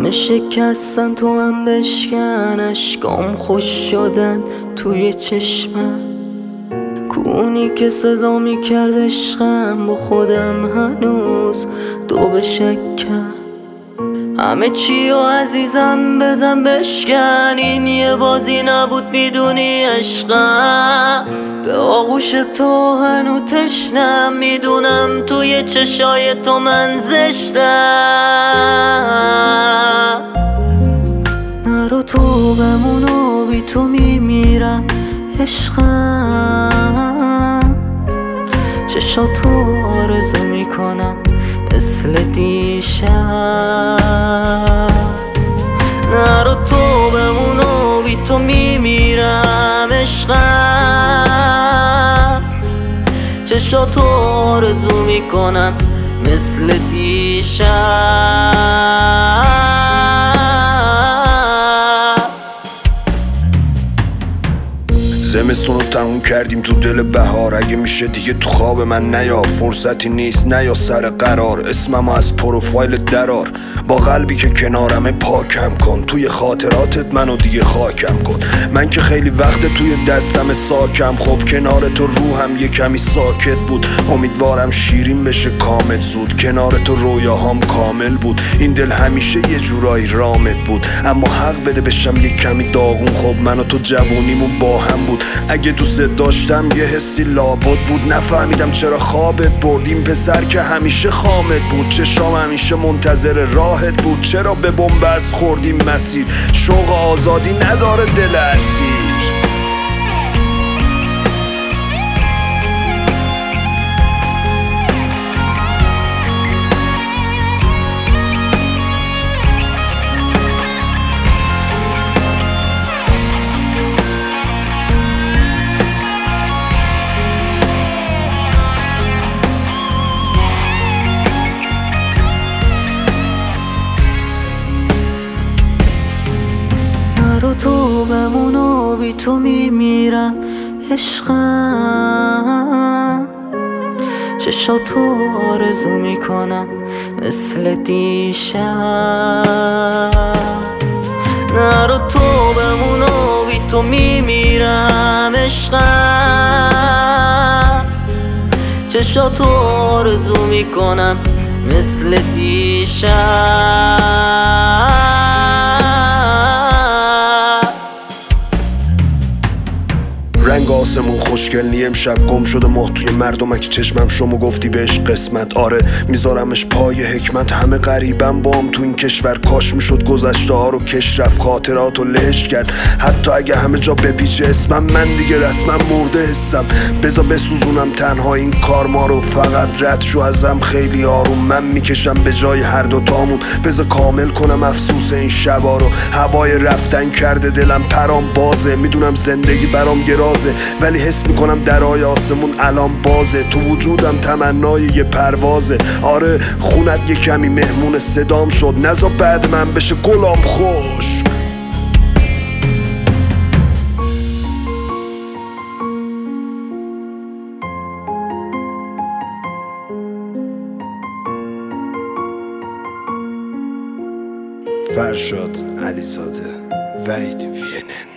همه شکستن تو هم بشکن، اشکام خوش شدن توی چشمم، کونی که صدا میکرد عشقم با خودم هنوز دو به شکن. همه چی و عزیزم بزن بشکن، این یه بازی نبود میدونی عشقم، به آغوش تو هنو تشنم، میدونم توی چشای تو من زشتم. نرو تو بمونو بی تو میمیرم عشقم، چشاتو آرزو میکنم مثل دیشب. نرو تو بمونو بی تو میمیرم عشقم، چشاتو آرزو میکنم مثل دیشب. زمستون رو تموم کردیم تو دل بهار، اگه میشه دیگه تو خواب من نیا، فرصتی نیست نیا سر قرار، اسممو از پروفایل درار، با قلبی که کنارمه پاکم کن، توی خاطراتت منو دیگه خاکم کن. من که خیلی وقت توی دستم ساکم، خب کنار تو روحم یه کمی ساکت بود، امیدوارم شیرین بشه کامل زود، کنار تو رویاهام کامل بود، این دل همیشه یه جورایی رامت بود، اما حق بده بشم یه کمی داغون، خب من و تو جوونیمون با هم بود، اگه دوست داشتم یه حسی لابد بود، نفهمیدم چرا خوابت برد، این پسر که همیشه خامت بود، چشام همیشه منتظر راهت بود، چرا به بنبست خوردیم مسیر، شوق آزادی نداره دل اسیر. نرو تو بمونو بی تو میمیرم عشقم، چشاتو آرزو میکنم مثل دیشب. نرو تو بمونو بی تو میمیرم عشقم، چشاتو آرزو میکنم مثل دیشب. رنگ آسمون خوشگل نی امشب، گم شده ماه توی مردمک چشمم، شما گفتی بهش قسمت، آره میذارمش پای حکمت، همه غریبم بام تو این کشور، کاش میشد گذشته ها رو کش رفت، خاطرات رو لهش کرد، حتی اگه همه جا بپیچه اسمم، من دیگه رسمم مرده حسم، بذار بسوزونم تنها این کار ما رو، فقط رد شو ازم خیلی آروم، من میکشم به جای هر دوتامون، بذار کامل کنم افسوس این شبا رو، هوای رفتن کرده دلم پرام بازه، میدونم زندگی برام گرازه، ولی حس میکنم درای آسمون الان بازه، تو وجودم تمنای یه پروازه، آره خونت یه کمی مهمون صدام شد، نزا بعد من بشه گلام خوش. فرشاد علیزاده، وحید وینن.